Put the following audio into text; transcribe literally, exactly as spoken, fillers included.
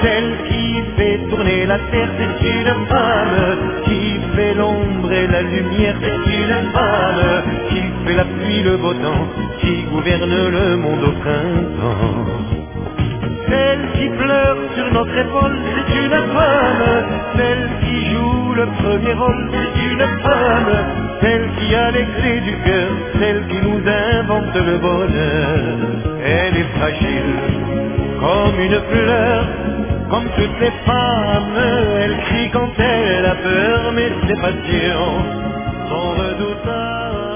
Celle qui fait tourner la terre, c'est une femme. Qui fait l'ombre et la lumière, c'est une femme. Qui fait la pluie, le beau temps, qui gouverne le monde au printemps. Celle qui pleure sur notre épaule, c'est une femme. Celle qui joue le premier rôle, c'est une femme. Celle qui a les clés du cœur, celle qui nous invente le bonheur. Elle est fragile comme une fleur, comme toutes les femmes. Elle crie quand elle a peur, mais ses passions sont redoutables.